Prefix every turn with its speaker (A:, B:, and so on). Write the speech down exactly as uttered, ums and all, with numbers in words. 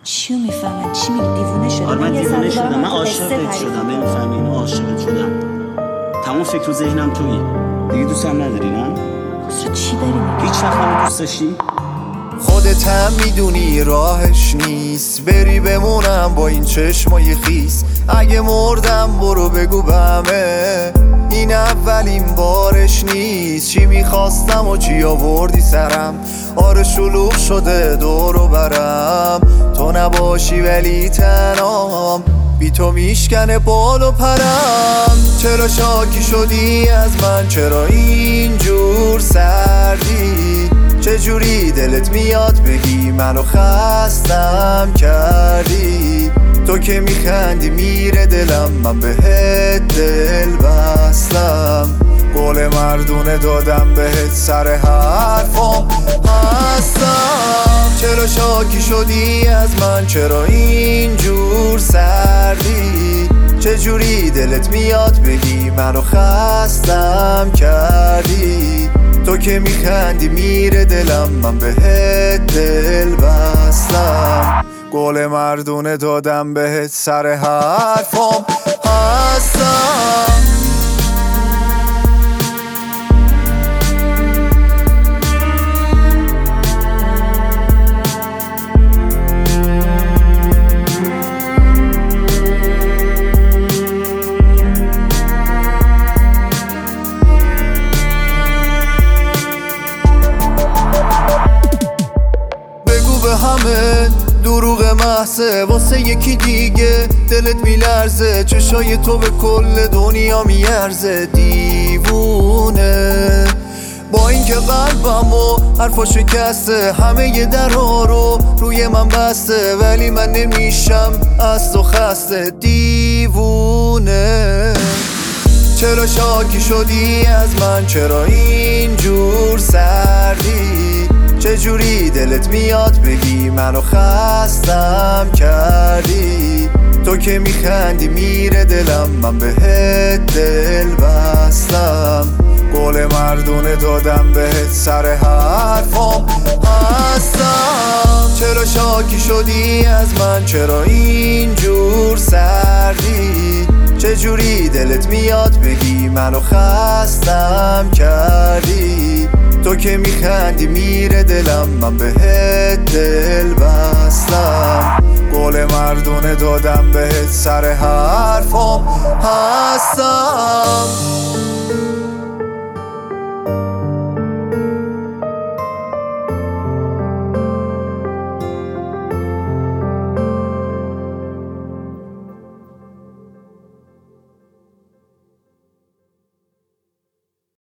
A: چیو میفهمن؟ چی میگی؟ دیوونه شدم؟
B: آره من دیوونه شدم، من عاشقت شدم، نمیفهمی اینو، عاشقت شدم. تمام فکر و ذهنم تویی. دیگه دوستم نداری نه؟
A: خسرو چی داری میگی؟
B: هیچ وقت منو دوست داشتی؟
C: خودت هم میدونی راهش نیست بری بمونم با این چشمای خیس. اگه مردم برو بگو به همه این اولین بارش نیست. چی میخواستم و چی آوردی سرم، آره شلوغ شده دورو برم. تو نباشی ولی تنام، بی تو میشکنه بال و پرم. چرا شاکی شدی از من، چرا اینجور سردی؟ چجوری دلت میاد بگی منو خستم کردی؟ تو که میخندی میره دلم، من بهت دل بستم. قول مردونه دادم بهت، سر حرفم هستم. چرا شاکی شدی از من، چرا اینجور سردی؟ چجوری دلت میاد بگی منو خستم کردی؟ تو که میخندی میره دلم، من بهت دل بستم. قول مردونه دادم بهت، سر حرفم هستم. همه دروغ محضه واسه یکی دیگه، دلت میلرزه، چشای تو به کل دنیا میارزه. دیوونه با اینکه قلبم و حرفا شکسته، همه ی درها رو روی من بسته، ولی من نمیشم از تو خسته. دیوونه چرا شاکی شدی از من، چرا اینجور سردی؟ چجوری دلت میاد بگی منو خستم کردی؟ تو که میخندی میره دلم، من بهت دل بستم. قول مردونه دادم بهت، سر حرفم هستم. چرا شاکی شدی از من، چرا اینجور سردی؟ چجوری دلت میاد بگی منو خستم کردی؟ تو که میخندی میره دلم، من بهت دل بستم. قول مردونه دادم بهت، سر حرفم هستم.